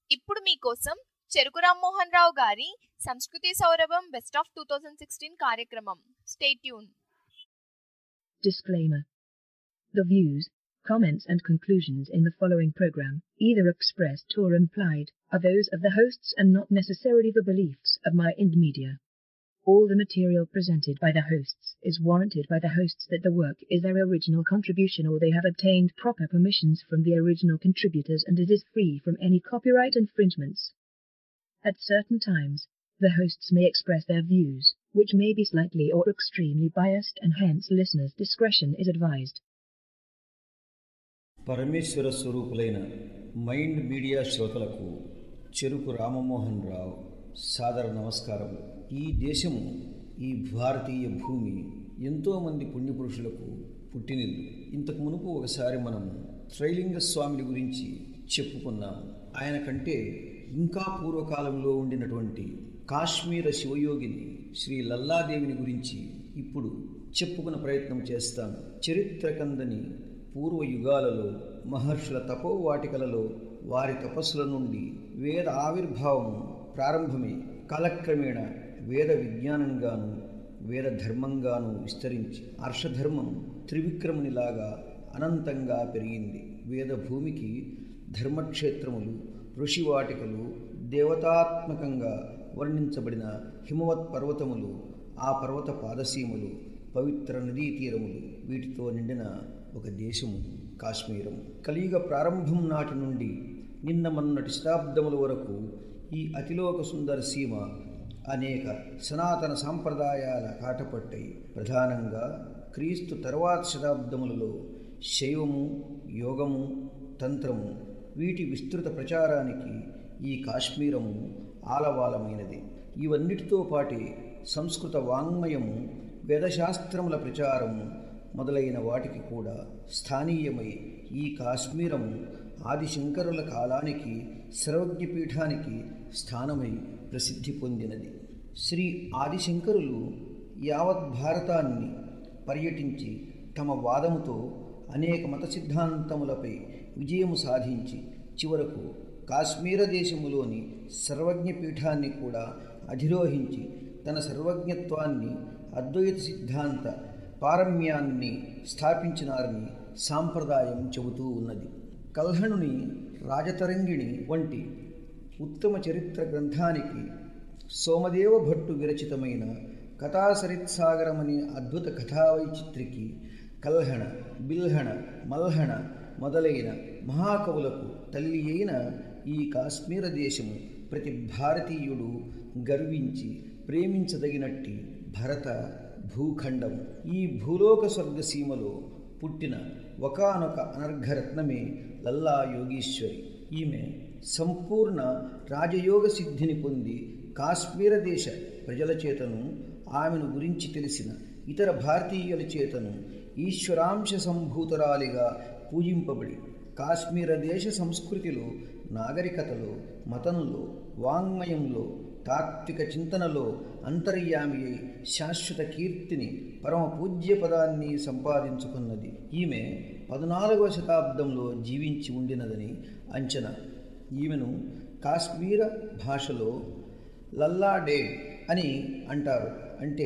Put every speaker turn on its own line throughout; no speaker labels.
ఇప్పుడు మీకోసం చెరుకు రామ్మోహన్ రావు గారి సంస్కృతి సౌరభం బెస్ట్ ఆఫ్ 2016 కార్యక్రమం. Stay tune.
Disclaimer. The views, comments and conclusions in the following program, either expressed or implied, are those of the hosts and not necessarily the beliefs of My Ind Media. All the material presented by the hosts is warranted by the hosts that the work is their original contribution or they have obtained proper permissions from the original contributors and it is free from any copyright infringements. At certain times, the hosts may express their views, which may be slightly or extremely biased and hence listeners' discretion is advised.
పరమేశ్వర స్వరూపులైన mind media శ్రోతలకు చెరుకు రామమోహన్ రావు సాదర నమస్కారములు. ఈ దేశము, ఈ భారతీయ భూమి ఎంతోమంది పుణ్యపురుషులకు పుట్టినిల్లు. ఇంతకు మునుపు ఒకసారి మనము త్రైలింగ స్వామిని గురించి చెప్పుకున్నాము. ఆయన కంటే ఇంకా పూర్వకాలంలో ఉండినటువంటి కాశ్మీర శివయోగిని శ్రీ లల్లాదేవిని గురించి ఇప్పుడు చెప్పుకునే ప్రయత్నం చేస్తాను. చరిత్ర కందని పూర్వ యుగాలలో మహర్షుల తపోవాటికలలో వారి తపస్సుల నుండి వేద ఆవిర్భావము ప్రారంభమై కాలక్రమేణా వేద విజ్ఞానంగాను వేద ధర్మంగాను విస్తరించి హర్షధర్మం త్రివిక్రమునిలాగా అనంతంగా పెరిగింది. వేద భూమికి ధర్మక్షేత్రములు, ఋషివాటికలు, దేవతాత్మకంగా వర్ణించబడిన హిమవత్ పర్వతములు, ఆ పర్వత పాదసీమలు, పవిత్ర నదీ తీరములు, వీటితో నిండిన ఒక దేశము కాశ్మీరం. కలియుగ ప్రారంభం నాటి నుండి నిన్న మొన్నటి శతాబ్దముల వరకు ఈ అతిలోక సుందర సీమ అనేక సనాతన సాంప్రదాయాల కాటపట్టై ప్రధానంగా క్రీస్తు తర్వాత శతాబ్దములలో శైవము, యోగము, తంత్రము వీటి విస్తృత ప్రచారానికి ఈ కాశ్మీరము ఆలవాలమైనది. ఇవన్నిటితో పాటే సంస్కృత వాంగ్మయము, వేదశాస్త్రముల ప్రచారము మొదలైన వాటికి కూడా స్థానీయమై ఈ కాశ్మీరము ఆదిశంకరుల కాలానికి సర్వజ్ఞపీఠానికి స్థానమై ప్రసిద్ధి పొందినది. శ్రీ ఆదిశంకరులు యావత్ భారతాన్ని పర్యటించి తమ వాదముతో అనేక మత సిద్ధాంతములపై విజయము సాధించి చివరకు కాశ్మీర దేశములోని సర్వజ్ఞపీఠాన్ని కూడా అధిరోహించి తన సర్వజ్ఞత్వాన్ని, అద్వైత సిద్ధాంత పారమ్యాన్ని స్థాపించినారని సాంప్రదాయం చెబుతూ ఉన్నది. కల్హణుని రాజతరంగిణి వంటి ఉత్తమ చరిత్ర గ్రంథానికి సోమదేవ భట్టు విరచితమైన కథాసరిత్సాగరమనే అద్భుత కథావైచిత్రికి కల్హణ, బిల్హణ, మల్హణ మొదలైన మహాకవులకు తల్లి అయిన ఈ కాశ్మీర దేశము ప్రతి భారతీయుడు గర్వించి ప్రేమించదగినట్టి భరత భూఖండము. ఈ భూలోక స్వర్గసీమలో పుట్టిన ఒకానొక అనర్ఘరత్నమే లల్లా యోగీశ్వరి. ఈమె సంపూర్ణ రాజయోగ సిద్ధిని పొంది కాశ్మీర దేశ ప్రజల చేతను, ఆమెను గురించి తెలిసిన ఇతర భారతీయుల చేతను ఈశ్వరాంశ సంభూతరాలిగా పూజింపబడి కాశ్మీర దేశ సంస్కృతిలో, నాగరికతలో, మతంలో, వాంగ్మయంలో, తాత్విక చింతనలో అంతర్యామి అయి శాశ్వత కీర్తిని, పరమ పూజ్య పదాన్ని సంపాదించుకున్నది. ఈమె 14వ శతాబ్దంలో జీవించి ఉండినదని అంచనా. ఈమెను కాశ్మీర భాషలో లల్లాడే అని అంటారు. అంటే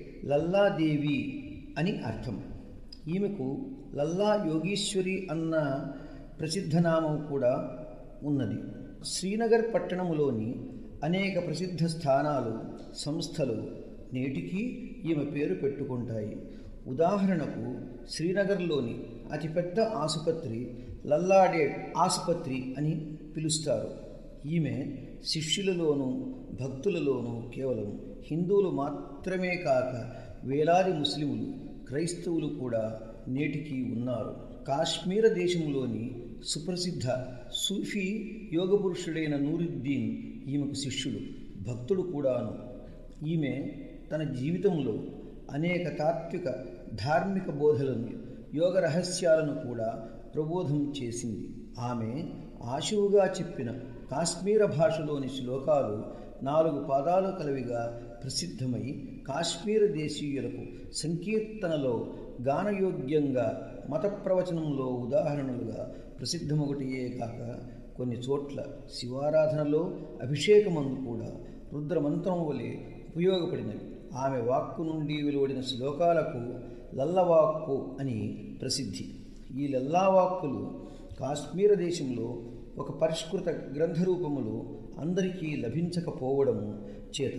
లల్లాదేవి అని అర్థం. ఈమెకు లల్లా యోగీశ్వరి అన్న ప్రసిద్ధనామం కూడా ఉన్నది. శ్రీనగర్ పట్టణములోని అనేక ప్రసిద్ధ స్థానాలు, సంస్థలు నేటికీ ఈమె పేరు పెట్టుకుంటాయి. ఉదాహరణకు శ్రీనగర్లోని అతిపెద్ద ఆసుపత్రి లల్లాడేడ్ ఆసుపత్రి అని పిలుస్తారు. ఈమె శిష్యులలోనూ భక్తులలోనూ కేవలం హిందువులు మాత్రమే కాక వేలాది ముస్లిములు, క్రైస్తవులు కూడా నేటికి ఉన్నారు. కాశ్మీర దేశంలోని సుప్రసిద్ధ సూఫీ యోగపురుషుడైన నూరుద్దీన్ ఈమెకు శిష్యుడు, భక్తుడు కూడాను. ఈమె తన జీవితంలో అనేక తాత్విక ధార్మిక బోధలను, యోగ రహస్యాలను కూడా ప్రబోధం చేసింది. ఆమె ఆశువుగా చెప్పిన కాశ్మీర భాషలోని శ్లోకాలు 4 పాదాలు కలవిగా ప్రసిద్ధమై కాశ్మీర దేశీయులకు సంకీర్తనలో గానయోగ్యంగా, మత ప్రవచనంలో ఉదాహరణలుగా ప్రసిద్ధమొకటియే కాక కొన్ని చోట్ల శివారాధనలో అభిషేకమందు కూడా రుద్రమంత్రం వలె ఉపయోగపడినవి. ఆమె వాక్కు నుండి వెలువడిన శ్లోకాలకు లల్లవాక్కు అని ప్రసిద్ధి. ఈ లల్లావాక్కులు కాశ్మీర దేశంలో ఒక పరిష్కృత గ్రంథరూపములో అందరికీ లభించకపోవడము చేత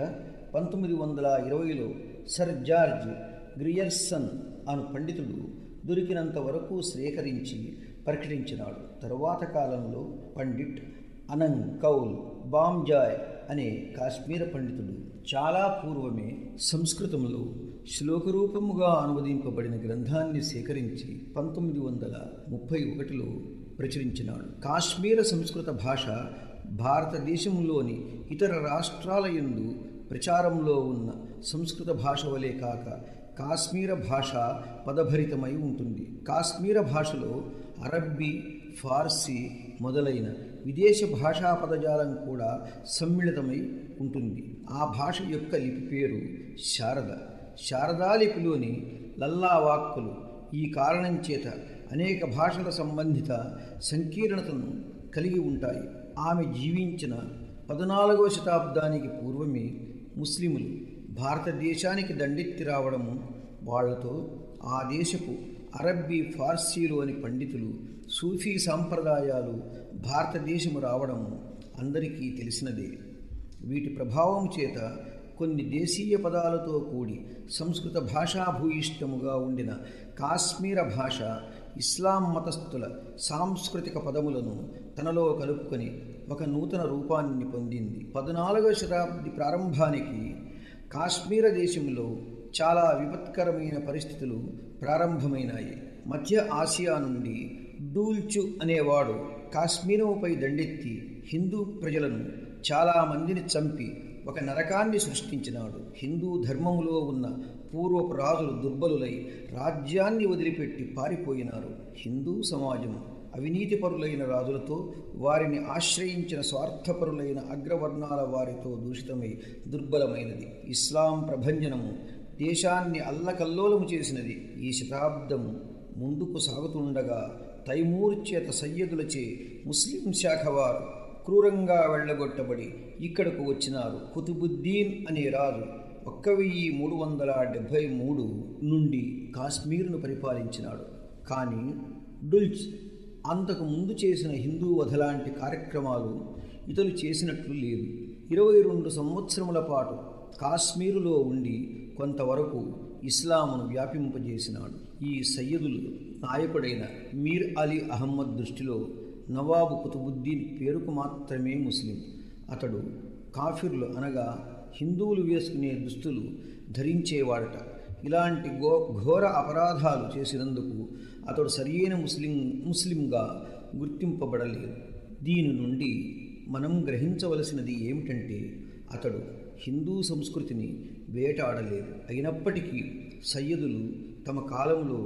1920లో సర్ జార్జ్ గ్రియర్సన్ అను పండితుడు దొరికినంత వరకు సేకరించి ప్రకటించినాడు. తరువాత కాలంలో పండిట్ అనంగ్ కౌల్ బామ్జాయ్ అనే కాశ్మీర పండితుడు చాలా పూర్వమే సంస్కృతంలో శ్లోకరూపముగా అనువదింపబడిన గ్రంథాన్ని సేకరించి 1931లో ప్రచురించినాడు. కాశ్మీర సంస్కృత భాష భారతదేశంలోని ఇతర రాష్ట్రాల యందు ప్రచారంలో ఉన్న సంస్కృత భాష వలె కాక కాశ్మీర భాష పదభరితమై ఉంటుంది. కాశ్మీర భాషలో అరబ్బీ, ఫార్సీ మొదలైన విదేశ భాషా పదజాలం కూడా సమ్మిళితమై ఉంటుంది. ఆ భాష యొక్క లిపి పేరు శారద. శారదా లిపిలోని లల్లావాక్కులు ఈ కారణం చేత అనేక భాషల సంబంధిత సంకీర్ణతను కలిగి ఉంటాయి. ఆమె జీవించిన 14వ శతాబ్దానికి పూర్వమే ముస్లిములు భారతదేశానికి దండెత్తి రావడము, వాళ్లతో ఆ దేశపు అరబ్బీ, ఫార్సీలోని పండితులు, సూఫీ సాంప్రదాయాలు భారతదేశము రావడము అందరికీ తెలిసినదే. వీటి ప్రభావం చేత కొన్ని దేశీయ పదాలతో కూడి సంస్కృత భాషాభూయిష్టముగా ఉండిన కాశ్మీర భాష ఇస్లాం మతస్థుల సాంస్కృతిక పదములను తనలో కలుపుకొని ఒక నూతన రూపాన్ని పొందింది. 14వ శతాబ్ది ప్రారంభానికి కాశ్మీర దేశంలో చాలా విపత్కరమైన పరిస్థితులు ప్రారంభమైనాయి. మధ్య ఆసియా నుండి డూల్చు అనేవాడు కాశ్మీరముపై దండెత్తి హిందూ ప్రజలను చాలామందిని చంపి ఒక నరకాన్ని సృష్టించినాడు. హిందూ ధర్మములో ఉన్న పూర్వపు రాజులు దుర్బలులై రాజ్యాన్ని వదిలిపెట్టి పారిపోయినారు. హిందూ సమాజం అవినీతిపరులైన రాజులతో, వారిని ఆశ్రయించిన స్వార్థపరులైన అగ్రవర్ణాల వారితో దూషితమై దుర్బలమైనది. ఇస్లాం ప్రభంజనము దేశాన్ని అల్లకల్లోలము చేసినది. ఈ శతాబ్దము ముందుకు సాగుతుండగా తైమూర్ చేత సయ్యదులచే ముస్లిం శాఖ వారు క్రూరంగా వెళ్ళగొట్టబడి ఇక్కడకు వచ్చినారు. కుతుబుద్దీన్ అనే రాజు 1373 నుండి కాశ్మీరును పరిపాలించినాడు. కానీ డుల్చ్ అంతకు ముందు చేసిన హిందూ వధలాంటి కార్యక్రమాలు ఇతడు చేసినట్లు లేదు. 22 సంవత్సరముల పాటు కాశ్మీరులో ఉండి కొంతవరకు ఇస్లామును వ్యాపింపజేసినాడు. ఈ సయ్యదులు నాయకుడైన మీర్ అలీ అహ్మద్ దృష్టిలో నవాబు కుతుబుద్దీన్ పేరుకు మాత్రమే ముస్లిం. అతడు కాఫిర్లు అనగా హిందువులు వేసుకునే దుస్తులు ధరించేవాడట. ఇలాంటి ఘోర అపరాధాలు చేసినందుకు అతడు సరియైన ముస్లింగా గుర్తింపబడలేదు. దీని నుండి మనం గ్రహించవలసినది ఏమిటంటే అతడు హిందూ సంస్కృతిని వేటాడలేదు. అయినప్పటికీ సయ్యదులు తమ కాలంలో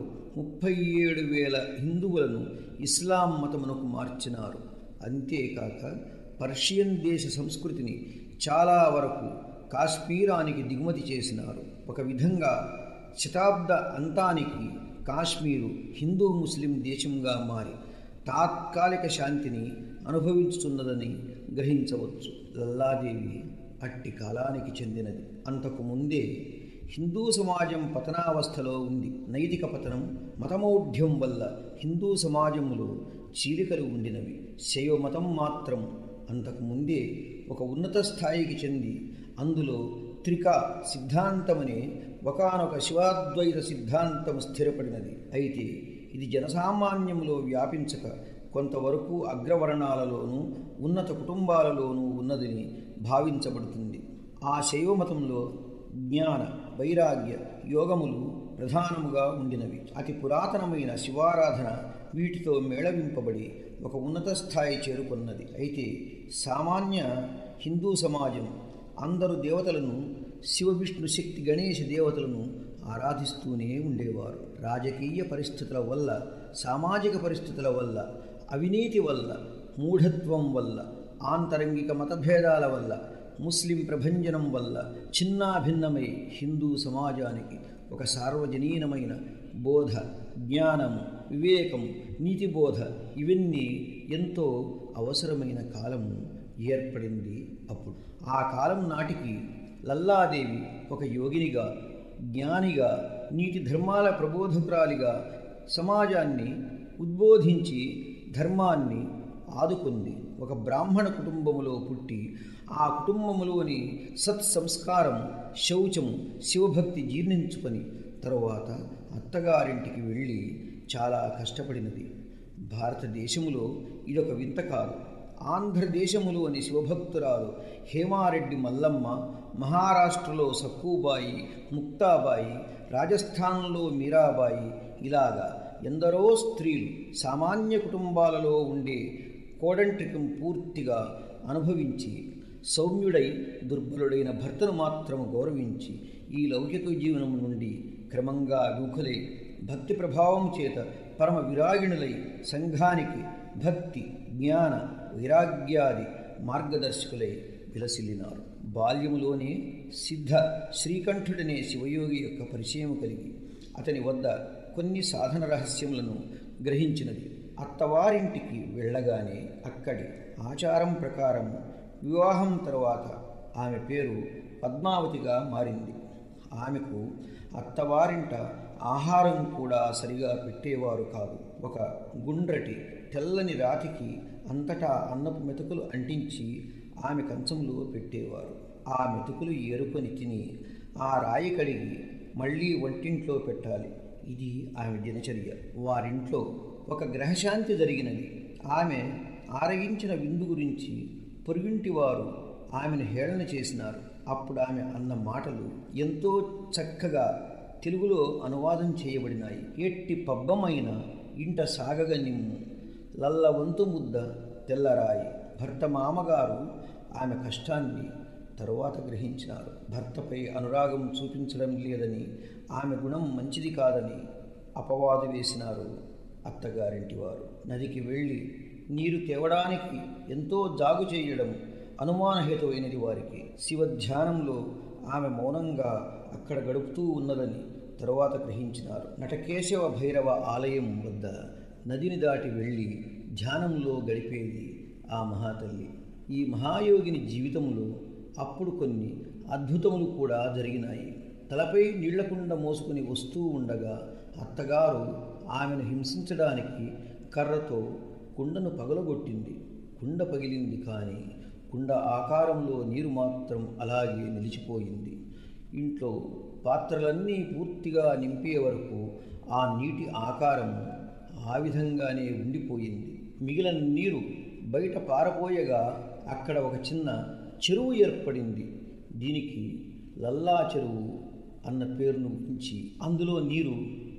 37,000 హిందువులను ఇస్లాం మతమునకు మార్చినారు. అంతేకాక పర్షియన్ దేశ సంస్కృతిని చాలా వరకు కాశ్మీరానికి దిగుమతి చేసినారు. ఒక విధంగా శతాబ్ద అంతానికి కాశ్మీరు హిందూ ముస్లిం దేశంగా మారి తాత్కాలిక శాంతిని అనుభవించుతున్నదని గ్రహించవచ్చు. లల్లాదేవి అట్టి కాలానికి చెందినది. అంతకు ముందే హిందూ సమాజం పతనావస్థలో ఉంది. నైతిక పతనం, మతమౌఢ్యం వల్ల హిందూ సమాజంలో చీలికలు ఉండినవి. శైవ మతం మాత్రం అంతకుముందే ఒక ఉన్నత స్థాయికి చెంది అందులో త్రికా సిద్ధాంతమనే ఒకానొక శివాద్వైత సిద్ధాంతం స్థిరపడినది. అయితే ఇది జనసామాన్యంలో వ్యాపించక కొంతవరకు అగ్రవర్ణాలలోనూ ఉన్నత కుటుంబాలలోనూ ఉన్నదని భావించబడుతుంది. ఆ శైవమతంలో జ్ఞాన, వైరాగ్య, యోగములు ప్రధానముగా ఉండినవి. అతి పురాతనమైన శివారాధన వీటితో మేళవింపబడి ఒక ఉన్నత స్థాయి చేరుకున్నది. అయితే సామాన్య హిందూ సమాజం అందరు దేవతలను, శివ, విష్ణు, శక్తి, గణేష దేవతలను ఆరాధిస్తూనే ఉండేవారు. రాజకీయ పరిస్థితుల వల్ల, సామాజిక పరిస్థితుల వల్ల, అవినీతి వల్ల, మూఢత్వం వల్ల, ఆంతరంగిక మతభేదాల వల్ల, ముస్లిం ప్రభంజనం వల్ల చిన్నాభిన్నమై హిందూ సమాజానికి ఒక సార్వజనీనమైన బోధ, జ్ఞానము, వివేకం, నీతిబోధ ఇవన్నీ ఎంతో అవసరమైన కాలము ఏర్పడింది అప్పుడు. ఆ కాలం నాటికి లల్లాదేవి ఒక యోగినిగా, జ్ఞానిగా, నీతి ధర్మాల ప్రబోధకురాలిగా సమాజాన్ని ఉద్బోధించి ధర్మాన్ని ఆదుకుంది. ఒక బ్రాహ్మణ కుటుంబములో పుట్టి ఆ కుటుంబములోని సత్సంస్కారం, శౌచము, శివభక్తి జీర్ణించుకొని తరువాత అత్తగారింటికి వెళ్ళి చాలా కష్టపడినది. భారతదేశములో ఇదొక వింత కాదు. ఆంధ్రదేశములోని శివభక్తురాలు హేమారెడ్డి మల్లమ్మ, మహారాష్ట్రలో సక్కుబాయి, ముక్తాబాయి, రాజస్థాన్లో మీరాబాయి, ఇలాగా ఎందరో స్త్రీలు సామాన్య కుటుంబాలలో ఉండే కోడంట్రికం పూర్తిగా అనుభవించి సౌమ్యుడై దుర్బలుడైన భర్తను మాత్రం గౌరవించి ఈ లౌకిక జీవనం నుండి క్రమంగా విముఖులై భక్తి ప్రభావం చేత పరమ విరాగిణులై సంఘానికి భక్తి, జ్ఞాన, వైరాగ్యాది మార్గదర్శకులై విలసిల్లినారు. బాల్యములోనే సిద్ధ శ్రీకంఠుడనే శివయోగి యొక్క పరిచయం కలిగి అతని వద్ద కొన్ని సాధన రహస్యములను గ్రహించినది. అత్తవారింటికి వెళ్ళగానే అక్కడి ఆచారం ప్రకారం వివాహం తరువాత ఆమె పేరు పద్మావతిగా మారింది. ఆమెకు అత్తవారింట ఆహారం కూడా సరిగా పెట్టేవారు కాదు. ఒక గుండ్రటి తెల్లని రాతికి అంతటా అన్నపు మెతుకులు అంటించి ఆమె కంచంలో పెట్టేవారు. ఆ మెతుకులు ఏరుకొని తిని ఆ రాయి కడిగి మళ్ళీ వంటింట్లో పెట్టాలి. ఇది ఆమె దినచర్య. వారింట్లో ఒక గ్రహశాంతి జరిగినది. ఆమె ఆరగించిన విందు గురించి పొరుగింటి వారు ఆమెను హేళన చేసినారు. అప్పుడు ఆమె అన్న మాటలు ఎంతో చక్కగా తెలుగులో అనువాదం చేయబడినాయి. ఎట్టి పబ్బమైన ఇంట సాగగ నిమ్ము, లల్లవంతు ముద్ద తెల్లరాయి. భర్త మామగారు ఆమె కష్టాన్ని తరువాత గ్రహించినారు. భర్తపై అనురాగం చూపించడం లేదని, ఆమె గుణం మంచిది కాదని అపవాదు వేసినారు అత్తగారింటి వారు. నదికి వెళ్ళి నీరు తేవడానికి ఎంతో జాగు చేయడం అనుమానహేతువైనది వారికి. శివధ్యానంలో ఆమె మౌనంగా అక్కడ గడుపుతూ ఉన్నదని తరువాత గ్రహించినారు. నటకేశవ భైరవ ఆలయం వద్ద నదిని దాటి వెళ్ళి ధ్యానంలో గడిపేది ఆ మహాతల్లి. ఈ మహాయోగిని జీవితంలో అప్పుడు కొన్ని అద్భుతములు కూడా జరిగినాయి. తలపై నీళ్లకుండ మోసుకుని వస్తూ ఉండగా అత్తగారు ఆమెను హింసించడానికి కర్రతో కుండను పగలగొట్టింది. కుండ పగిలింది, కానీ కుండ ఆకారంలో నీరు మాత్రం అలాగే నిలిచిపోయింది. ఇంట్లో పాత్రలన్నీ పూర్తిగా నింపే వరకు ఆ నీటి ఆకారం ఆ విధంగానే ఉండిపోయింది. మిగిలిన నీరు బయట పారపోయగా అక్కడ ఒక చిన్న చెరువు ఏర్పడింది. దీనికి లల్లా చెరువు అన్న పేరును ఉంచి అందులో నీరు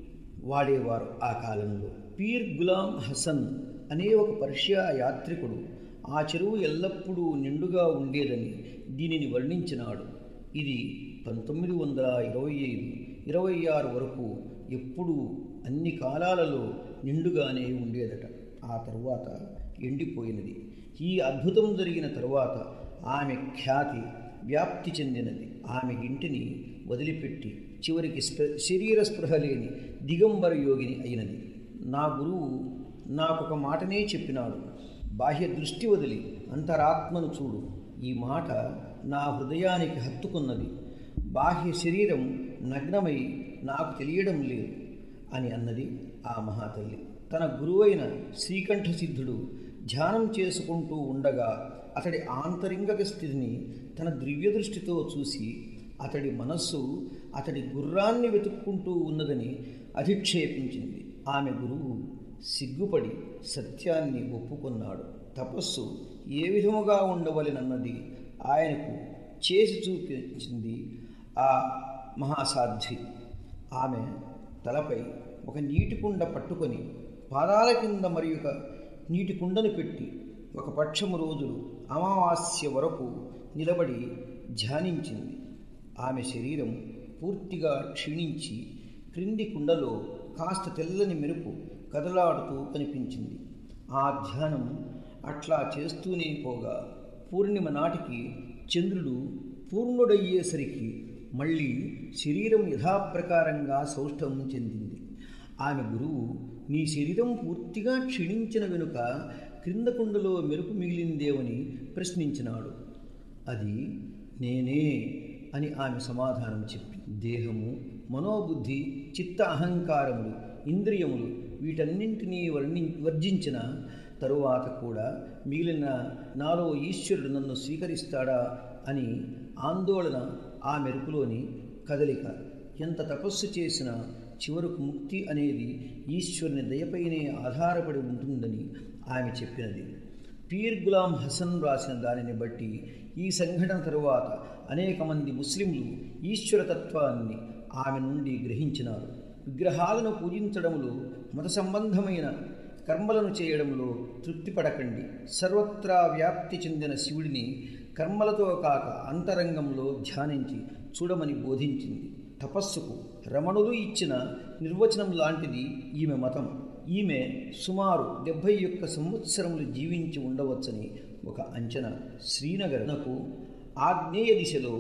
వాడేవారు ఆ కాలంలో. పీర్ గులాం హసన్ అనే ఒక పర్షియా యాత్రికుడు ఆ చెరువు ఎల్లప్పుడూ నిండుగా ఉండేదని దీనిని వర్ణించినాడు. ఇది 1925-26 వరకు ఎప్పుడూ అన్ని కాలాలలో నిండుగానే ఉండేదట. ఆ తరువాత ఎండిపోయినది. ఈ అద్భుతం జరిగిన తరువాత ఆమె ఖ్యాతి వ్యాప్తి చెందినది. ఆమె ఇంటిని వదిలిపెట్టి చివరికి శరీర స్పృహ లేని దిగంబర యోగిని అయినది. నా గురువు నాకొక మాటనే చెప్పినాడు, బాహ్య దృష్టి వదిలి అంతరాత్మను చూడు. ఈ మాట నా హృదయానికి హత్తుకున్నది. బాహ్య శరీరం నగ్నమై నాకు తెలియడం లేదు అని అన్నది ఆ మహాతల్లి. తన గురువైన శ్రీకంఠ సిద్ధుడు ధ్యానం చేసుకుంటూ ఉండగా అతడి ఆంతరింగక స్థితిని తన దివ్య దృష్టితో చూసి అతడి మనస్సు అతడి గుర్రాన్ని వెతుక్కుంటూ ఉన్నదని అధిక్షేపించింది. ఆమె గురువు సిగ్గుపడి సత్యాన్ని ఒప్పుకున్నాడు. తపస్సు ఏ విధముగా ఉండవలెనన్నది ఆయనకు చేసి చూపించింది ఆ మహాసాధ్వి. ఆమె తలపై ఒక నీటి కుండ పట్టుకొని పాదాల కింద మరి ఒక నీటి కుండను పెట్టి ఒక పక్షము రోజులు అమావాస్య వరకు నిలబడి ధ్యానించింది. ఆమె శరీరం పూర్తిగా క్షీణించి క్రింది కుండలో కాస్త తెల్లని మెరుపు కదలాడుతూ కనిపించింది. ఆ ధ్యానం అట్లా చేస్తూనే పోగా పూర్ణిమ నాటికి చంద్రుడు పూర్ణుడయ్యేసరికి మళ్ళీ శరీరం యథాప్రకారంగా సౌష్ఠవం చెందింది. ఆమె గురువు, నీ శరీరం పూర్తిగా క్షీణించిన వెనుక క్రింద కుండలో మెరుపు మిగిలిందేమని ప్రశ్నించినాడు. అది నేనే అని ఆమె సమాధానం చెప్పి, దేహము, మనోబుద్ధి, చిత్త అహంకారములు, ఇంద్రియములు వీటన్నింటినీ వర్జించిన తరువాత కూడా మిగిలిన నాలో ఈశ్వరుడు నన్ను స్వీకరిస్తాడా అని ఆందోళన ఆ మెరుపులోని కదలిక. ఎంత తపస్సు చేసినా చివరకు ముక్తి అనేది ఈశ్వరుని దయపైనే ఆధారపడి ఉంటుందని ఆమె చెప్పినది. పీర్ గులాం హసన్ రాసిన దానిని బట్టి ఈ సంఘటన తరువాత అనేక మంది ముస్లింలు ఈశ్వరతత్వాన్ని ఆమె నుండి గ్రహించినారు. విగ్రహాలను పూజించడంలో, మత సంబంధమైన కర్మలను చేయడంలో తృప్తి పడకండి. సర్వత్రా వ్యాప్తి చెందిన శివుడిని కర్మలతో కాక అంతరంగంలో ధ్యానించి చూడమని బోధించింది. తపస్సుకు రమణులు ఇచ్చిన నిర్వచనం లాంటిది ఈమె మతం. ఈమె సుమారు 71 సంవత్సరములు జీవించి ఉండవచ్చని ఒక అంచనా. శ్రీనగర్నకు ఆగ్నేయ దిశలో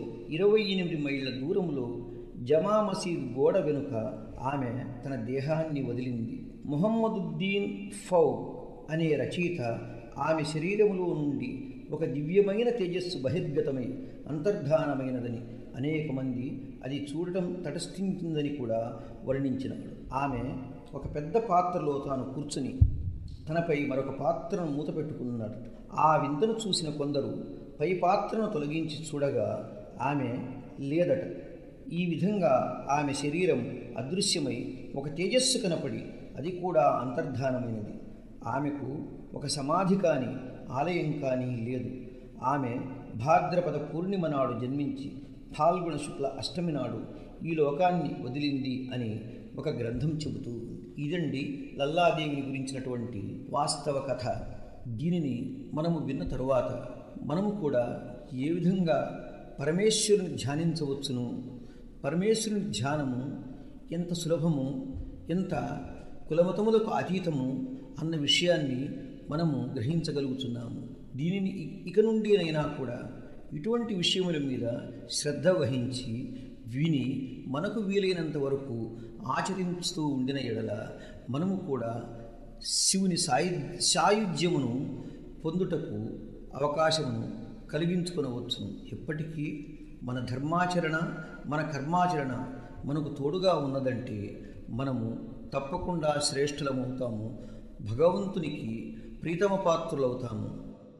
28 మైళ్ళ దూరంలో జమా మసీద్ గోడ వెనుక ఆమె తన దేహాన్ని వదిలింది. ముహమ్మదుద్దీన్ ఫౌగ్ అనే రచయిత ఆమె శరీరములో నుండి ఒక దివ్యమైన తేజస్సు బహిర్గతమై అంతర్ధానమైనదని, అనేక మంది అది చూడటం తటస్థించిందని కూడా వర్ణించినాడు. ఆమె ఒక పెద్ద పాత్రలో తాను కూర్చుని తనపై మరొక పాత్రను మూతపెట్టుకున్నాడు. ఆ వింతను చూసిన కొందరు పై పాత్రను తొలగించి చూడగా ఆమె లేదట. ఈ విధంగా ఆమె శరీరం అదృశ్యమై ఒక తేజస్సు కనపడి అది కూడా అంతర్ధానమైనది. ఆమెకు ఒక సమాధి కానీ ఆలయం కానీ లేదు. ఆమె భాద్రపద పూర్ణిమ నాడు జన్మించి ఫాల్గుణ శుక్ల అష్టమి నాడు ఈ లోకాన్ని వదిలింది అని ఒక గ్రంథం చెబుతూ ఉంది. ఇదండి లల్లాదేవిని గురించినటువంటి వాస్తవ కథ. దీనిని మనము విన్న తరువాత మనము కూడా ఏ విధంగా పరమేశ్వరుని ధ్యానించవచ్చును, పరమేశ్వరుని ధ్యానము ఎంత సులభము, ఎంత కులమతములకు అతీతము అన్న విషయాన్ని మనము గ్రహించగలుగుతున్నాము. దీనిని ఇక నుండినైనా కూడా ఇటువంటి విషయముల మీద శ్రద్ధ వహించి విని మనకు వీలైనంత వరకు ఆచరిస్తూ ఉండిన ఎడల మనము కూడా శివుని సాయుధ్యమును పొందుటకు అవకాశమును కలిగించుకొనవచ్చును. ఎప్పటికీ మన ధర్మాచరణ, మన కర్మాచరణ మనకు తోడుగా ఉన్నదంటే మనము తప్పకుండా శ్రేష్ఠులమవుతాము, భగవంతునికి ప్రీతమ పాత్రులవుతాము.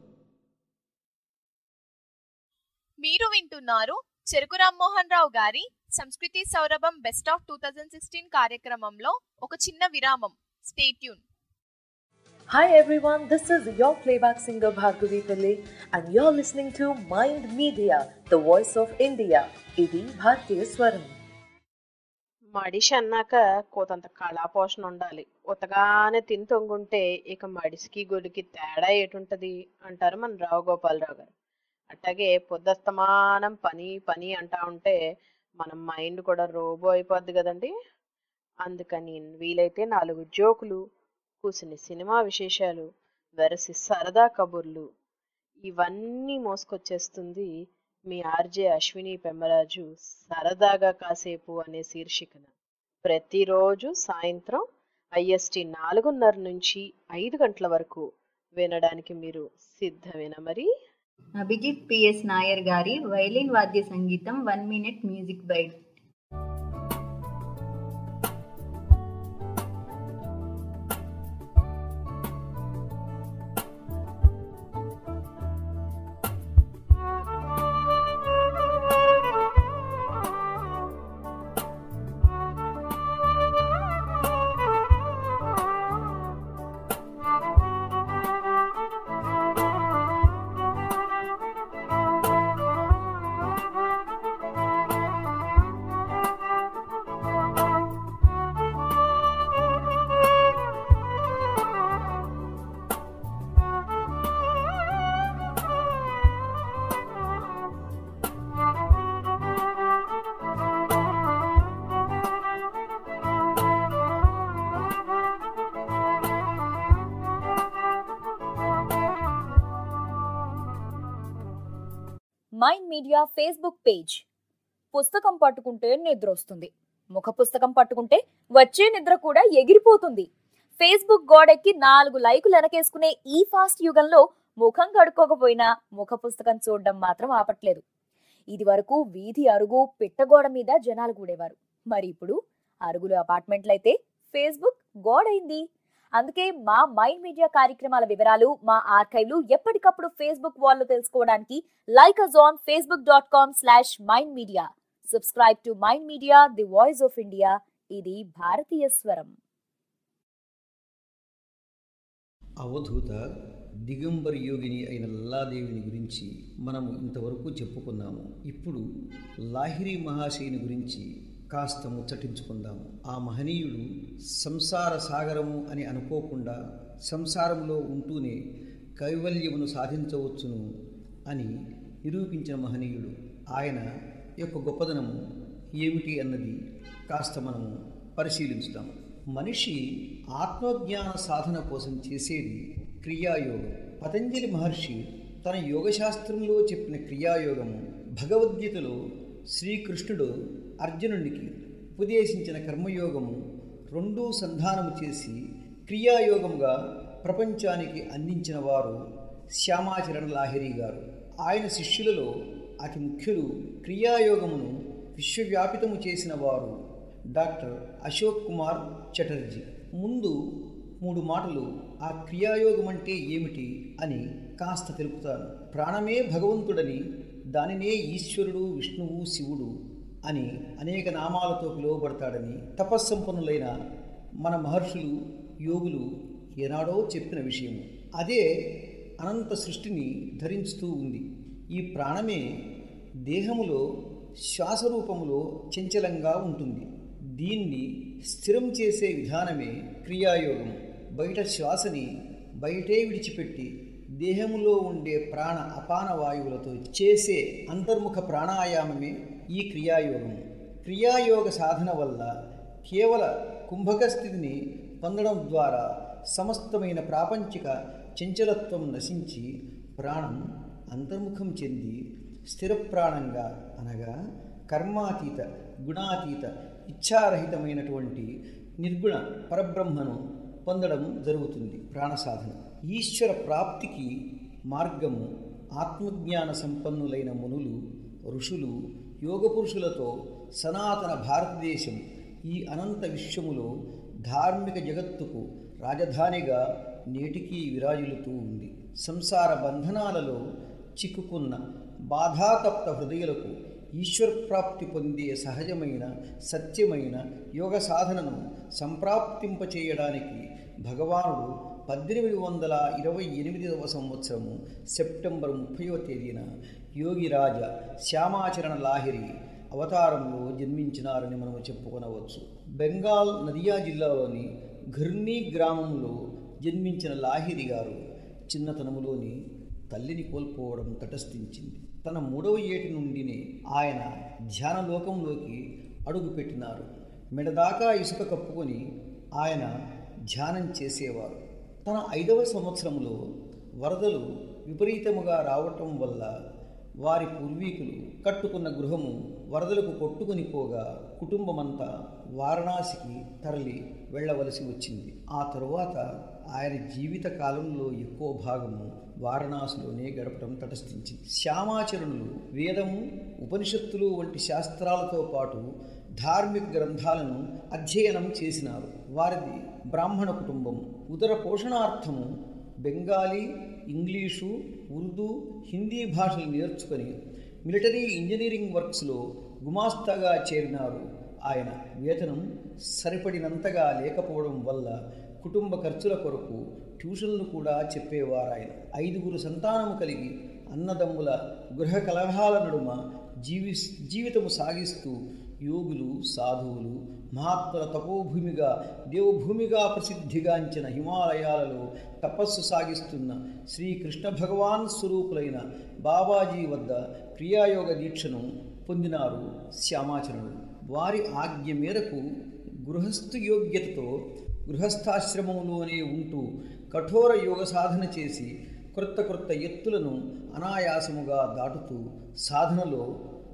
మీరు వింటున్నారు చెరుకు రామ్మోహన్ రావు గారి సంస్కృతి సౌరభం బెస్ట్ ఆఫ్ 2016 కార్యక్రమంలో ఒక చిన్న విరామం. Stay tune.
Hi everyone, this is your playback singer Bhargavi Pillai and you're listening to Mind Media, the voice of India. ఇది భారతీయ స్వరం.
మడిషి అన్నాక కోతంత కళాపోషణ ఉండాలి. ఉతగానే తిని తొంగుంటే ఇక మడిసికి గొడికి తేడా ఏటుంటది అంటారు మన రావు గోపాలరావు గారు. అట్లాగే పొద్దస్తమానం పని పని అంటా ఉంటే మన మైండ్ కూడా రోబో అయిపోద్ది కదండి. అందుకని వీలైతే 4 జోకులు, కూసిన సినిమా విశేషాలు, వెరసి సరదా కబుర్లు ఇవన్నీ మోసుకొచ్చేస్తుంది మీ ఆర్జే అశ్విని పెమ్మరాజు సరదాగా కాసేపు అనే శీర్షికన. ప్రతిరోజు సాయంత్రం IST 4:30 నుంచి 5 గంటల వరకు వినడానికి మీరు సిద్ధమేనా మరి?
అభిజిత్ పిఎస్ నాయర్ గారి వైలిన్ వాద్య సంగీతం 1 minute music bite.
Mind media Facebook page. పుస్తకం పట్టుకుంటే నిద్ర వస్తుంది, ముఖ పుస్తకం పట్టుకుంటే వచ్చే నిద్ర కూడా ఎగిరిపోతుంది. ఫేస్బుక్ గోడెక్కి 4 లైకులు వెనకేసుకునే ఈ ఫాస్ట్ యుగంలో ముఖం కడుక్కోకపోయినా ముఖ పుస్తకం చూడడం మాత్రం ఆపట్లేదు. ఇది వరకు వీధి అరుగు పిట్టగోడ మీద జనాలు కూడేవారు. మరి ఇప్పుడు అరుగులు అపార్ట్మెంట్లయితే ఫేస్బుక్ గోడైంది. అందుకే మా మైండ్ మీడియా కార్యక్రమాల వివరాలు, మా ఆర్కైవ్లు ఎప్పటికప్పుడు ఫేస్బుక్ వాల్లో తెలుసుకోవడానికి like us on facebook.com/mindmedia. Subscribe to Mind Media, the voice of India. ఇది భారతీయ స్వరం.
అవధూత దిగంబర్ యోగిని అయిన లల్లాదేవిని గురించి మనము ఇంతవరకు చెప్పుకున్నాము. ఇప్పుడు లాహిరి మహాశయుని గురించి కాస్త ముచ్చటించుకుందాము. ఆ మహనీయుడు సంసార సాగరము అని అనుకోకుండా సంసారంలో ఉంటూనే కైవల్యమును సాధించవచ్చును అని నిరూపించిన మహనీయుడు. ఆయన యొక్క గొప్పదనము ఏమిటి అన్నది కాస్త మనము పరిశీలించుదాము. మనిషి ఆత్మజ్ఞాన సాధన కోసం చేసేది క్రియాయోగం. పతంజలి మహర్షి తన యోగశాస్త్రంలో చెప్పిన క్రియాయోగము భగవద్గీతలో శ్రీకృష్ణుడు అర్జునునికి ఉపదేశించిన కర్మయోగము రెండూ సంధానము చేసి క్రియాయోగముగా ప్రపంచానికి అందించిన వారు శ్యామాచరణ లాహిరి గారు. ఆయన శిష్యులలో అతి ముఖ్యులు క్రియాయోగమును విశ్వవ్యాపితము చేసిన వారు డాక్టర్ అశోక్ కుమార్ చటర్జీ. ముందు 3 మాటలు ఆ క్రియాయోగం అంటే ఏమిటి అని కాస్త తెలుపుతాను. ప్రాణమే భగవంతుడని, దానినే ఈశ్వరుడు, విష్ణువు, శివుడు అని అనేక నామాలతో పిలువబడతాడని తపస్సంపన్నులైన మన మహర్షులు, యోగులు ఏనాడో చెప్పిన విషయము. అదే అనంత సృష్టిని ధరించుతూ ఉంది. ఈ ప్రాణమే దేహములో శ్వాసరూపములో చంచలంగా ఉంటుంది. దీన్ని స్థిరం చేసే విధానమే క్రియాయోగం. బయట శ్వాసని బయటే విడిచిపెట్టి దేహములో ఉండే ప్రాణ అపాన వాయువులతో చేసే అంతర్ముఖ ప్రాణాయామమే ఈ క్రియాయోగం. క్రియాయోగ సాధన వల్ల కేవల కుంభక స్థితిని పొందడం ద్వారా సమస్తమైన ప్రాపంచిక చంచలత్వం నశించి ప్రాణం అంతర్ముఖం చెంది స్థిర ప్రాణంగా, అనగా కర్మాతీత, గుణాతీత, ఇచ్ఛారహితమైనటువంటి నిర్గుణ పరబ్రహ్మను పొందడం జరుగుతుంది. ప్రాణ సాధన ఈశ్వర ప్రాప్తికి మార్గము. ఆత్మజ్ఞాన సంపన్నులైన మునులు, ఋషులు, యోగ పురుషులతో సనాతన భారతదేశం ఈ అనంత విశ్వములో ధార్మిక జగత్తుకు రాజధానిగా నేటికీ విరాజిల్లుతూ ఉంది. సంసార బంధనాలలో చిక్కుకున్న బాధాతప్త హృదయులకు ఈశ్వర ప్రాప్తి పొందే సహజమైన సత్యమైన యోగ సాధనను సంప్రాప్తింపచేయడానికి భగవానుడు 1828వ సంవత్సరము సెప్టెంబర్ 30వ తేదీన యోగిరాజ శ్యామాచరణ లాహిరి అవతారంలో జన్మించినారని మనము చెప్పుకొనవచ్చు. బెంగాల్ నదియా జిల్లాలోని ఘర్నీ గ్రామంలో జన్మించిన లాహిరి గారు చిన్నతనములోని తల్లిని కోల్పోవడం తటస్థించింది. తన 3వ ఏటి నుండినే ఆయన ధ్యానలోకంలోకి అడుగుపెట్టినారు. మెడదాకా ఇసుక కప్పుకొని ఆయన ధ్యానం చేసేవారు. తన 5వ సంవత్సరంలో వరదలు విపరీతముగా రావటం వల్ల వారి పూర్వీకులు కట్టుకున్న గృహము వరదలకు కొట్టుకుని పోగా కుటుంబమంతా వారణాసికి తరలి వెళ్ళవలసి వచ్చింది. ఆ తరువాత ఆయన జీవిత కాలంలో ఎక్కువ భాగము వారణాసిలోనే గడపడం తటస్థించింది. శ్యామాచరణులు వేదము, ఉపనిషత్తులు వంటి శాస్త్రాలతో పాటు ధార్మిక గ్రంథాలను అధ్యయనం చేసినారు. వారిది బ్రాహ్మణ కుటుంబం. ఉదర పోషణార్థము బెంగాలీ, ఇంగ్లీషు, ఉర్దూ, హిందీ భాషలు నేర్చుకొని మిలిటరీ ఇంజనీరింగ్ వర్క్స్లో గుమాస్తాగా చేరినారు. ఆయన వేతనం సరిపడినంతగా లేకపోవడం వల్ల కుటుంబ ఖర్చుల కొరకు ట్యూషన్లు కూడా చెప్పేవారు. ఆయన 5గురు సంతానము కలిగి అన్నదమ్ముల గృహ కలహాల నడుమ జీవితము సాగిస్తూ యోగులు, సాధువులు, మహాత్ముల తపోభూమిగా, దేవభూమిగా ప్రసిద్ధిగాంచిన హిమాలయాలలో తపస్సు సాగిస్తున్న శ్రీకృష్ణ భగవాన్ స్వరూపులైన బాబాజీ వద్ద క్రియాయోగ దీక్షను పొందినారు శ్యామాచరణుడు. వారి ఆజ్ఞ మేరకు గృహస్థు యోగ్యతతో గృహస్థాశ్రమంలోనే ఉంటూ కఠోర యోగ సాధన చేసి క్రొత్త ఎత్తులను అనాయాసముగా దాటుతూ సాధనలో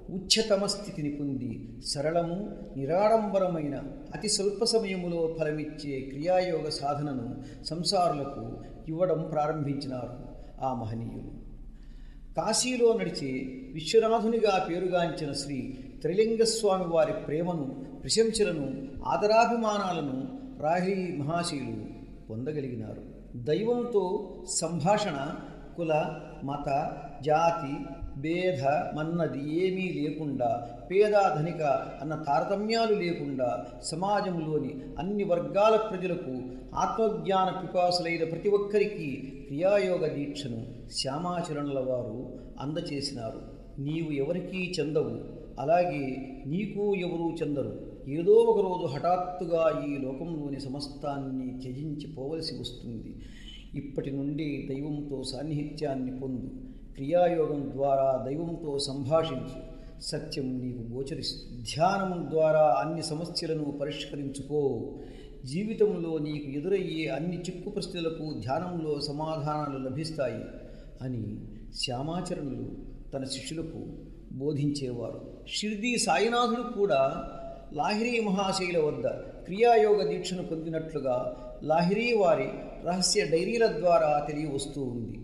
ఉచ్చతమ స్థితిని పొంది సరళము నిరాడంబరమైన అతి స్వల్ప సమయములో ఫలమిచ్చే క్రియాయోగ సాధనను సంసారులకు ఇవ్వడం ప్రారంభించినారు ఆ మహనీయులు. కాశీలో నడిచే విశ్వనాథునిగా పేరుగాంచిన శ్రీ త్రిలింగస్వామి వారి ప్రేమను, ప్రశంసలను, ఆదరాభిమానాలను లాహిరి మహాశయులు పొందగలిగినారు. దైవంతో సంభాషణ కుల, మత, జాతి, భేద మన్నది ఏమీ లేకుండా, పేద ధనిక అన్న తారతమ్యాలు లేకుండా సమాజంలోని అన్ని వర్గాల ప్రజలకు ఆత్మజ్ఞాన పిపాసులైన ప్రతి ఒక్కరికి క్రియాయోగ దీక్షను శ్యామాచరణల వారు అందచేసినారు. నీవు ఎవరికీ చెందవు, అలాగే నీకు ఎవరూ చెందరు. ఏదో ఒకరోజు హఠాత్తుగా ఈ లోకంలోని సమస్తాన్ని త్యజించి పోవలసి వస్తుంది. ఇప్పటి నుండి దైవంతో సాన్నిహిత్యాన్ని పొందు. క్రియాయోగం ద్వారా దైవంతో సంభాషించు. సత్యం నీకు గోచరిస్తుంది. ధ్యానం ద్వారా అన్ని సమస్యలను పరిష్కరించుకో. జీవితంలో నీకు ఎదురయ్యే అన్ని చిక్కు ప్రశ్నలకు ధ్యానంలో సమాధానాలు లభిస్తాయి అని శ్యామాచరణులు తన శిష్యులకు బోధించేవారు. షిర్డీ సాయినాథుడు కూడా లాహిరి మహాశైల వద్ద క్రియాయోగ దీక్షను పొందినట్లుగా లాహిరి వారి రహస్య డైరీల ద్వారా తెలియవస్తూ ఉంది.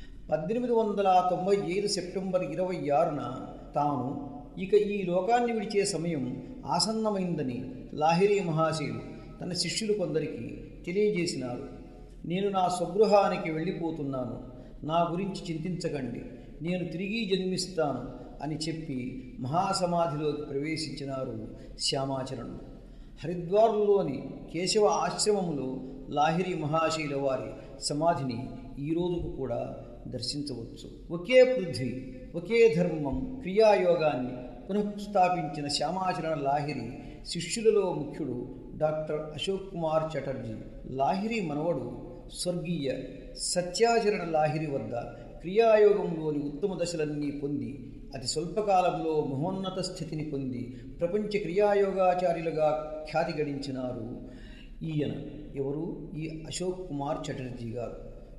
1895 సెప్టెంబర్ 26న తాను ఇక ఈ లోకాన్ని విడిచే సమయం ఆసన్నమైందని లాహిరి మహాశయులు తన శిష్యులు కొందరికి తెలియజేసినారు. నేను నా స్వగృహానికి వెళ్ళిపోతున్నాను, నా గురించి చింతించకండి, నేను తిరిగి జన్మిస్తాను అని చెప్పి మహాసమాధిలోకి ప్రవేశించినారు శ్యామాచరణులు. హరిద్వార్లోని కేశవ ఆశ్రమంలో లాహిరి మహాశైల వారి సమాధిని ఈ రోజుకు కూడా దర్శించవచ్చు. ఒకే పృథ్వీ, ఒకే ధర్మం క్రియాయోగాన్ని పునఃస్థాపించిన శ్యామాచరణ లాహిరి శిష్యులలో ముఖ్యుడు డాక్టర్ అశోక్ కుమార్ చటర్జీ. లాహిరి మనవడు స్వర్గీయ సత్యాచరణ లాహిరి వద్ద క్రియాయోగంలోని ఉత్తమ దశలన్నీ పొంది అతి స్వల్పకాలంలో మహోన్నత స్థితిని పొంది ప్రపంచ క్రియాయోగాచార్యులుగా ఖ్యాతి గడించినారు. ఈయన ఎవరు? ఈ అశోక్ కుమార్ చటర్జీ గారు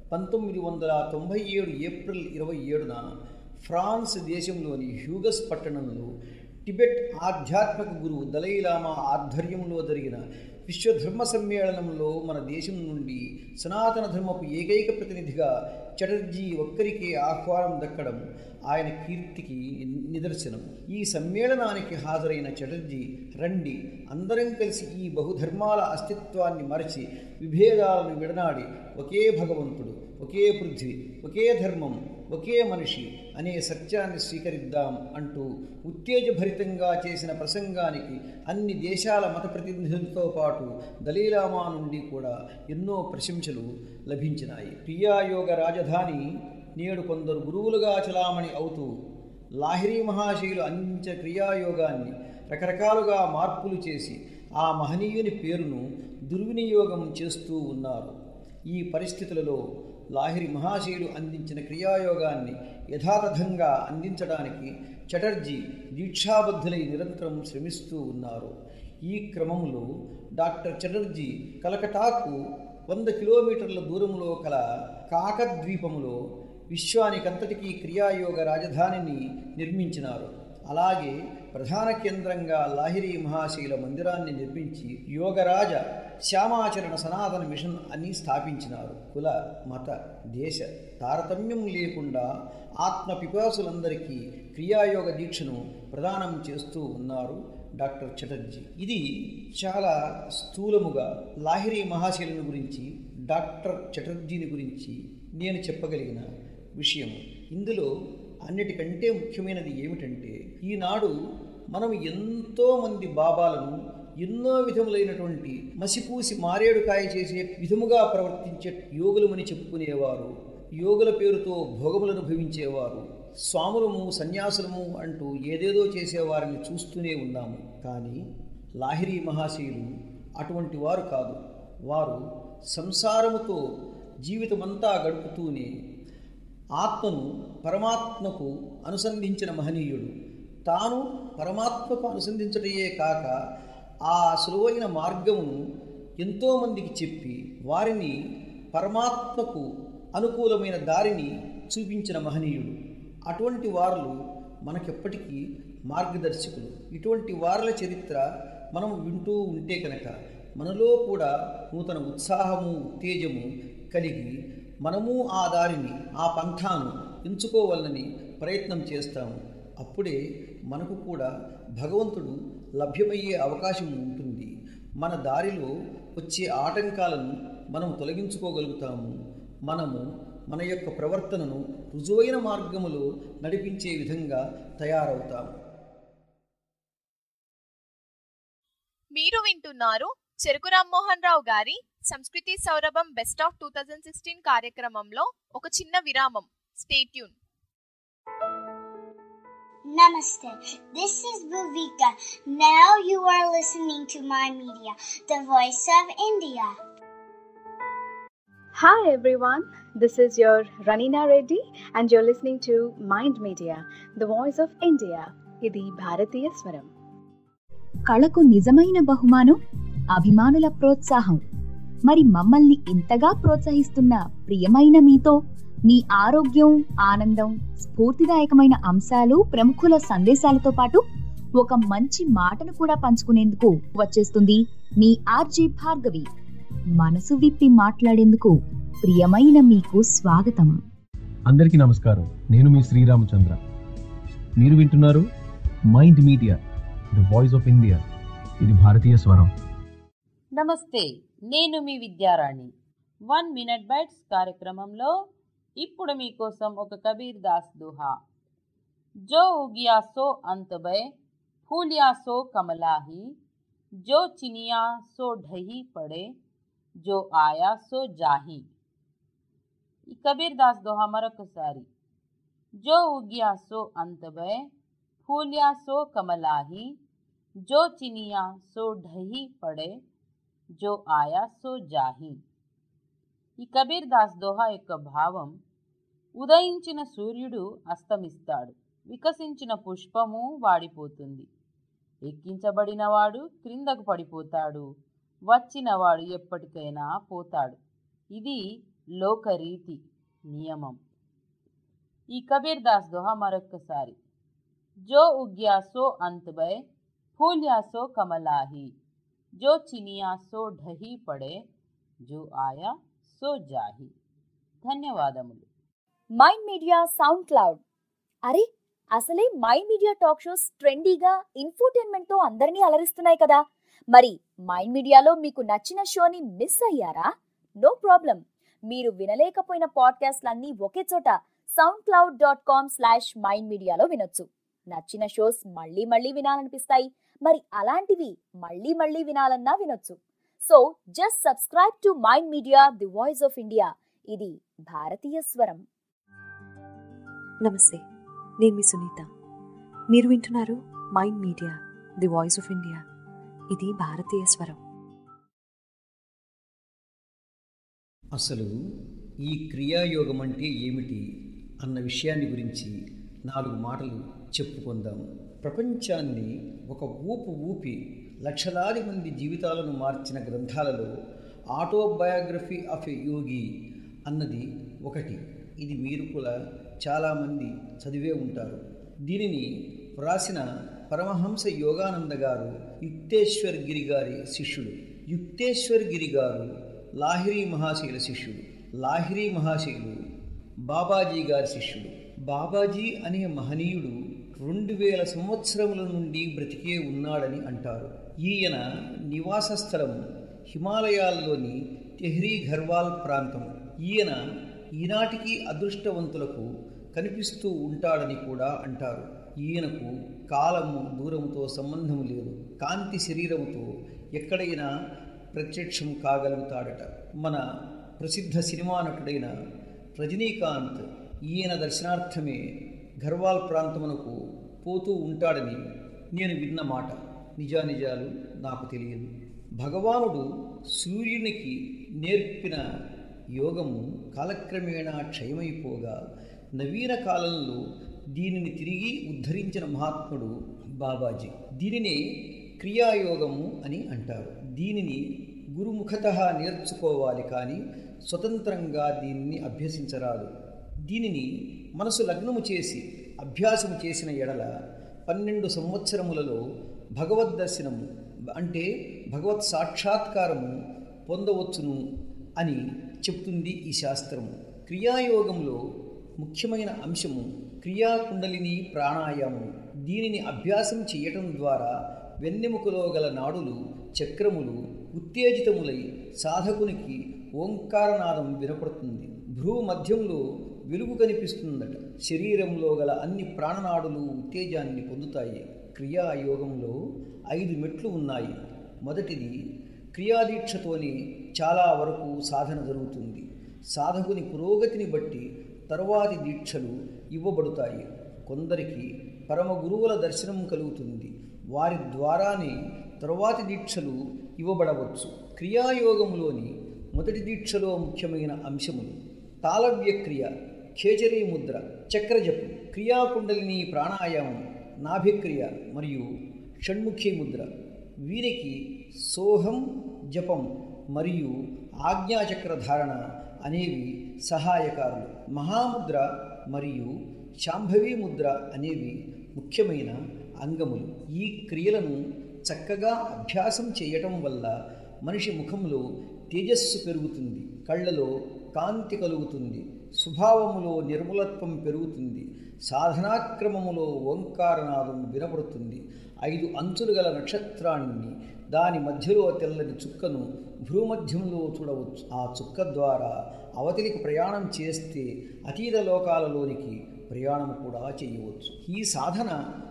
1997 ఏప్రిల్ 27న ఫ్రాన్స్ దేశంలోని హ్యూగస్ పట్టణంలో టిబెట్ ఆధ్యాత్మిక గురువు దలైలామా ఆధ్వర్యంలో జరిగిన విశ్వధర్మ సమ్మేళనంలో మన దేశం నుండి సనాతన ధర్మపు ఏకైక ప్రతినిధిగా చటర్జీ ఒక్కరికే ఆహ్వానం దక్కడం ఆయన కీర్తికి నిదర్శనం. ఈ సమ్మేళనానికి హాజరైన చటర్జీ, రండి అందరం కలిసి ఈ బహుధర్మాల అస్తిత్వాన్ని మరచి విభేదాలను విడనాడి ఒకే భగవంతుడు, ఒకే పృథ్వీ, ఒకే ధర్మం, ఒకే మనిషి అనే సత్యాన్ని స్వీకరిద్దాం అంటూ ఉత్తేజభరితంగా చేసిన ప్రసంగానికి అన్ని దేశాల మత ప్రతినిధులతో పాటు దలైలామా నుండి కూడా ఎన్నో ప్రశంసలు లభించినాయి. క్రియాయోగ రాజధాని నేడు కొందరు గురువులుగా చలామణి అవుతూ లాహిరి మహాశయులు అందించిన క్రియాయోగాన్ని రకరకాలుగా మార్పులు చేసి ఆ మహనీయుని పేరును దుర్వినియోగం చేస్తూ ఉన్నారు. ఈ పరిస్థితులలో లాహిరి మహాశయులు అందించిన క్రియాయోగాన్ని యథాతథంగా అందించడానికి చటర్జీ దీక్షాబద్ధులై నిరంతరం శ్రమిస్తూ ఉన్నారు. ఈ క్రమంలో డాక్టర్ చటర్జీ కలకటాకు 100 కిలోమీటర్ల దూరంలో కల కాకద్వీపంలో విశ్వానికంతటికీ క్రియాయోగ రాజధానిని నిర్మించినారు. అలాగే ప్రధాన కేంద్రంగా లాహిరి మహాశైల మందిరాన్ని నిర్మించి యోగరాజ శ్యామాచరణ సనాతన మిషన్ అని స్థాపించినారు. కుల, మత, దేశ తారతమ్యం లేకుండా ఆత్మ పిపాసులందరికీ క్రియాయోగ దీక్షను ప్రదానం చేస్తూ ఉన్నారు డాక్టర్ చటర్జీ. ఇది చాలా స్థూలముగా లాహిరి మహాశైలను గురించి, డాక్టర్ చటర్జీని గురించి నేను చెప్పగలిగిన విషయం. ఇందులో అన్నిటికంటే ముఖ్యమైనది ఏమిటంటే, ఈనాడు మనం ఎంతోమంది బాబాలను ఎన్నో విధములైనటువంటి మసిపూసి మారేడుకాయ చేసే విధముగా ప్రవర్తించే యోగులమని చెప్పుకునేవారు, యోగుల పేరుతో భోగములను భవించేవారు, స్వాములము సన్యాసులము అంటూ ఏదేదో చేసేవారిని చూస్తూనే ఉన్నాము. కానీ లాహిరి మహాశయులు అటువంటి వారు కాదు. వారు సంసారముతో జీవితమంతా గడుపుతూనే ఆత్మను పరమాత్మకు అనుసంధించిన మహనీయుడు. తాను పరమాత్మకు అనుసంధించటయే కాక ఆ సులువైన మార్గమును ఎంతోమందికి చెప్పి వారిని పరమాత్మకు అనుకూలమైన దారిని చూపించిన మహనీయుడు. అటువంటి వారు మనకెప్పటికీ మార్గదర్శకులు. ఇటువంటి వారల చరిత్ర మనం వింటూ ఉంటే కనుక మనలో కూడా నూతన ఉత్సాహము, ఉత్తేజము కలిగి మనము ఆ దారిని, ఆ పంథాను ఎంచుకోవాలని ప్రయత్నం చేస్తాము. అప్పుడే మనకు కూడా భగవంతుడు లభ్యమయ్యే అవకాశం ఉంటుంది. మన దారిలో వచ్చే ఆటంకాలను మనం తొలగించుకోగలుగుతాము. మనము మన యొక్క ప్రవర్తనను రుజువైన మార్గములో నడిపించే విధంగా తయారవుతాము.
మీరు వింటున్నారు చెరుకు రామ్మోహన్ రావు గారి సంస్కృతి సౌరభం బెస్ట్ ఆఫ్ 2016 కార్యక్రమంలో ఒక చిన్న విరామం. Stay tune.
Namaste. This is Bhuvika. Now you are listening to My Media, the voice of India.
Hi everyone, this is your Ranina Reddy and you're listening to Mind Media, the voice of India. ఇది భారతీయ స్వరం.
కళకు నిజమైన బహుమానం అభిమానుల ప్రోత్సాహం. మరి మమ్మల్ని ఇంతగా ప్రోత్సహిస్తున్న ప్రియమైన మీతో మీ ఆరోగ్యం, ఆనందం, స్ఫూర్తిదాయకమైన అంశాలు, ప్రముఖుల సందేశాలతో పాటు ఒక మంచి మాటను కూడా పంచుకునేందుకు వచ్చేస్తుంది మీ ఆర్జే భార్గవి. మనసు విప్పి మాట్లాడేందుకు ప్రియమైన మీకు స్వాగతం.
అందరికీ నమస్కారం. నేను మీ శ్రీరామచంద్ర. మీరు వింటున్నారు mind media, the voice of India. ఇది భారతీయ స్వరం.
నమస్తే, నేను మీ విద్యారాణి. 1 మినిట్ బైట్స్ కార్యక్రమంలో ఇప్పుడు మీకోసం ఒక కబీర్ దాస్ దోహా. జో ఉగియా సో అంతబై, ఫూలియా సో కమలాహి, జో చినియా సో ఢహి పడే, జో ఆయా సో జాహి. ఈ కబీర్ దాస్ దోహా మరొకసారి. జో ఉగియా సో అంతబై, ఫూలియా సో కమలాహి, జో చినియా సో ఢహి పడే, జో ఆయా సో జాహి. ఈ కబీర్ దాస్ దోహా యొక్క భావం: ఉదయించిన సూర్యుడు అస్తమిస్తాడు, వికసించిన పుష్పము వాడిపోతుంది, ఎక్కించబడినవాడు క్రిందకు పడిపోతాడు, వచ్చినవాడు ఎప్పటికైనా పోతాడు. ఇది లోకరీతి, నియమం. ఈ కబీర్ దాస్ దోహా మరొక్కసారి. జో ఉగ్యా సో అంతబై, ఫూల్యా సో కమలాహి, జో చినియా సో ఢహి పడే, జో ఆయా సో జాహి. ధన్యవాదములు.
Mind media SoundCloud. అరే, అసలే మైండ్ మీడియా టాక్ షోస్ ట్రెండీగా ఇన్ఫోటైన్మెంట్ తో అందరినీ అలరిస్తున్నాయి కదా. మరి మైండ్ మీడియాలో మీకు నచ్చిన షోని మిస్ అయ్యారా? No problem. మీరు వినలేకపోయిన పాడ్కాస్ట్లన్నీ ఒకే చోట soundcloud.com/mindmedia వినొచ్చు. నచ్చిన షోస్ మళ్ళీ మళ్ళీ వినాలనిపిస్తాయి. మరి అలాంటివి మళ్ళీ మళ్ళీ వినాలన్నా వినొచ్చు. So just subscribe to mind media, the voice of India. ఇది భారతీయ స్వరం.
నమస్తే, నేను మీ సునీత. మీరు వింటున్నారు mind media, the voice of India. ఇది భారతీయ స్వరం.
అసలు ఈ క్రియాయోగం అంటే ఏమిటి అన్న విషయాన్ని గురించి 4 మాటలు చెప్పుకుందాం. ప్రపంచాన్ని ఒక ఊపి లక్షలాది మంది జీవితాలను మార్చిన గ్రంథాలలో ఆటోబయోగ్రఫీ ఆఫ్ ఎ యోగి అన్నది ఒకటి. ఇది మీరు కూడా చాలామంది చదివే ఉంటారు. దీనిని వ్రాసిన పరమహంస యోగానంద గారు యుక్తేశ్వర్ గిరి గారి శిష్యుడు. యుక్తేశ్వర్ గిరి గారు లాహిరి మహాశైల శిష్యుడు. లాహిరి మహాశైలు బాబాజీ గారి శిష్యుడు. బాబాజీ అనే మహనీయుడు 2000 సంవత్సరముల నుండి బ్రతికే ఉన్నాడని అంటారు. ఈయన నివాస స్థలము హిమాలయాల్లోని తెహ్రీ ఘర్వాల్ ప్రాంతం. ఈయన ఈనాటికి అదృష్టవంతులకు కనిపిస్తూ ఉంటాడని కూడా అంటారు. ఈయనకు కాలము దూరముతో సంబంధం లేదు. కాంతి శరీరముతో ఎక్కడైనా ప్రత్యక్షం కాగలుగుతాడట. మన ప్రసిద్ధ సినిమా నటుడైన రజనీకాంత్ ఈయన దర్శనార్థమే ఘర్వాల్ ప్రాంతమునకు పోతూ ఉంటాడని నేను విన్న మాట. నిజానిజాలు నాకు తెలియదు. భగవానుడు సూర్యునికి నేర్పిన యోగము కాలక్రమేణా క్షయమైపోగా నవీన కాలంలో దీనిని తిరిగి ఉద్ధరించిన మహాత్ముడు బాబాజీ. దీనినే క్రియాయోగము అని అంటారు. దీనిని గురుముఖతః నేర్చుకోవాలి, కానీ స్వతంత్రంగా దీనిని అభ్యసించరాదు. దీనిని మనసు లగ్నము చేసి అభ్యాసము చేసిన ఎడల 12 సంవత్సరములలో భగవద్ దర్శనము అంటే భగవత్ సాక్షాత్కారము పొందవచ్చును అని చెప్తుంది ఈ శాస్త్రము. క్రియాయోగంలో ముఖ్యమైన అంశము క్రియాకుండలిని ప్రాణాయామం. దీనిని అభ్యాసం చేయటం ద్వారా వెన్నెముకలో గల నాడులు చక్రములు ఉత్తేజితములై సాధకునికి ఓంకారనాదం వినపడుతుంది. భ్రూ మధ్యంలో వెలుగు కనిపిస్తుందట. శరీరంలో గల అన్ని ప్రాణనాడులు ఉత్తేజాన్ని పొందుతాయి. క్రియాయోగంలో 5 మెట్లు ఉన్నాయి. మొదటిది క్రియాదీక్షతోనే చాలా వరకు సాధన జరుగుతుంది. సాధకుని పురోగతిని బట్టి తరువాతి దీక్షలు ఇవ్వబడతాయి. కొందరికి పరమ గురువుల దర్శనం కలుగుతుంది. వారి ద్వారానే తరువాతి దీక్షలు ఇవ్వబడవచ్చు. క్రియాయోగంలోని మొదటి దీక్షలో ముఖ్యమైన అంశములు తాళవ్యక్రియ, ఖేచరీ ముద్ర, చక్రజపం, క్రియాకుండలిని ప్రాణాయామం, నాభిక్రియ మరియు షణ్ముఖీ ముద్ర. వీరికి సోహం జపం మరియు ఆజ్ఞాచక్ర ధారణ అనేవి సహాయకారులు. మహాముద్ర మరియు శాంభవీ ముద్ర అనేవి ముఖ్యమైన అంగములు. ఈ క్రియలను చక్కగా అభ్యాసం చేయటం వల్ల మనిషి ముఖంలో తేజస్సు పెరుగుతుంది, కళ్ళలో కాంతి కలుగుతుంది, స్వభావములో నిర్మలత్వం పెరుగుతుంది, సాధనాక్రమములో ఓంకారనాదం వినపడుతుంది. 5 అంచులు గల నక్షత్రాన్ని, దాని మధ్యలో తెల్లని చుక్కను భ్రూమధ్యంలో చూడవచ్చు. ఆ చుక్క ద్వారా అవతలికి ప్రయాణం చేస్తే అతీత లోకాలలోనికి ప్రయాణం కూడా చేయవచ్చు. ఈ సాధన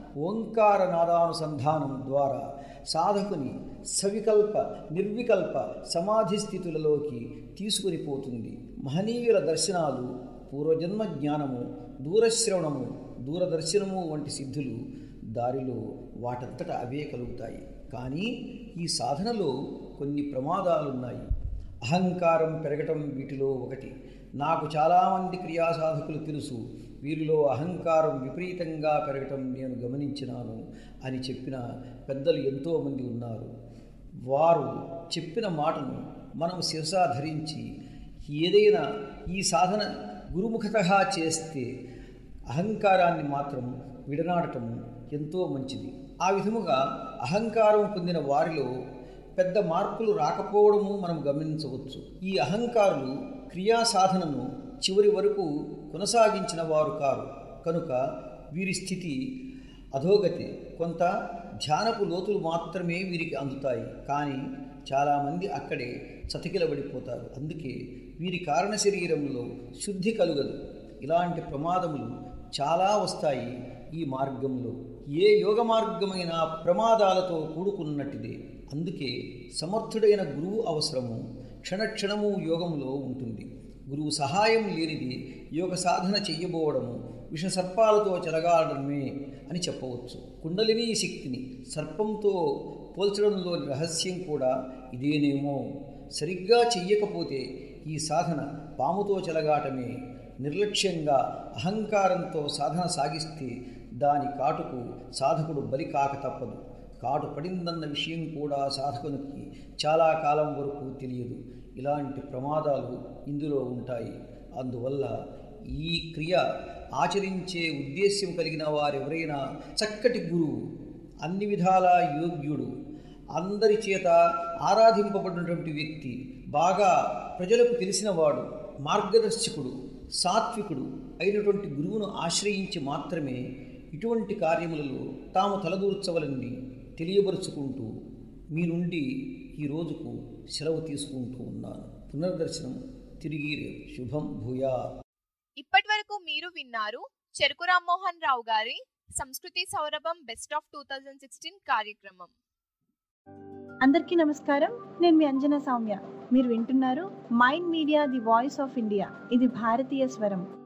ఓంకారనాదానుసంధానం ద్వారా సాధకుని సవికల్ప నిర్వికల్ప సమాధి స్థితులలోకి తీసుకుని పోతుంది. మహనీయుల దర్శనాలు, పూర్వజన్మ జ్ఞానము, దూరశ్రవణము, దూరదర్శనము వంటి సిద్ధులు దారిలో వాటంతట అవే కలుగుతాయి. కానీ ఈ సాధనలో కొన్ని ప్రమాదాలున్నాయి. అహంకారం పెరగటం వీటిలో ఒకటి. నాకు చాలామంది క్రియాసాధకులు తెలుసు, వీరిలో అహంకారం విపరీతంగా పెరగటం నేను గమనించినాను అని చెప్పిన పెద్దలు ఎంతోమంది ఉన్నారు. వారు చెప్పిన మాటను మనం శిరసా ధరించి ఏదైనా ఈ సాధన గురుముఖతగా చేస్తే అహంకారాన్ని మాత్రం విడనాడటం ఎంతో మంచిది. ఆ విధముగా అహంకారం పొందిన వారిలో పెద్ద మార్పులు రాకపోవడము మనం గమనించవచ్చు. ఈ అహంకారులు క్రియా సాధనను చివరి వరకు కొనసాగించిన వారు కారు కనుక వీరి స్థితి అధోగతి. కొంత ధ్యానపు లోతులు మాత్రమే వీరికి అందుతాయి, కానీ చాలామంది అక్కడే చతికిలబడిపోతారు. అందుకే వీరి కారణ శరీరంలో శుద్ధి కలుగదు. ఇలాంటి ప్రమాదములు చాలా వస్తాయి ఈ మార్గంలో. ఏ యోగ మార్గమైనా ప్రమాదాలతో కూడుకున్నట్టుదే. అందుకే సమర్థుడైన గురువు అవసరము. క్షణక్షణము యోగంలో ఉంటుంది. గురువు సహాయం లేనిది యోగ సాధన చెయ్యబోవడము విషసర్పాలతో చెలగాడమే అని చెప్పవచ్చు. కుండలిని శక్తిని సర్పంతో పోల్చడంలోని రహస్యం కూడా ఇదేనేమో. సరిగ్గా చెయ్యకపోతే ఈ సాధన పాముతో చెలగాటమే. నిర్లక్ష్యంగా అహంకారంతో సాధన సాగిస్తే దాని కాటుకు సాధకుడు బలి కాక తప్పదు. కాటు పడిందన్న విషయం కూడా సాధకునికి చాలా కాలం వరకు తెలియదు. ఇలాంటి ప్రమాదాలు ఇందులో ఉంటాయి. అందువల్ల ఈ క్రియ ఆచరించే ఉద్దేశ్యం కలిగిన వారెవరైనా చక్కటి గురువు, అన్ని విధాలా యోగ్యుడు, అందరి చేత ఆరాధింపబడినటువంటి వ్యక్తి, బాగా ప్రజలకు తెలిసినవాడు, మార్గదర్శకుడు, సాత్వికుడు అయినటువంటి గురువును ఆశ్రయించి మాత్రమే ఇటువంటి కార్యములలో తాము తలదూర్చవలని తెలియబరుచుకుంటూ మీ నుండి ఈ రోజుకు సెలవు తీసుకుంటూ ఉన్నాను. పునర్దర్శనం తిరిగి రేపు. శుభం భూయా.
ఇప్పటి వరకు మీరు విన్నారు చెరుకు రామ్మోహన్ రావు గారి సంస్కృతి సౌరభం బెస్ట్ ఆఫ్ 2016 కార్యక్రమం.
అందరికీ నమస్కారం. నేను మీ అంజనా సౌమ్య. మీరు వింటున్నారు mind media the voice of India. ఇది భారతీయ స్వరం.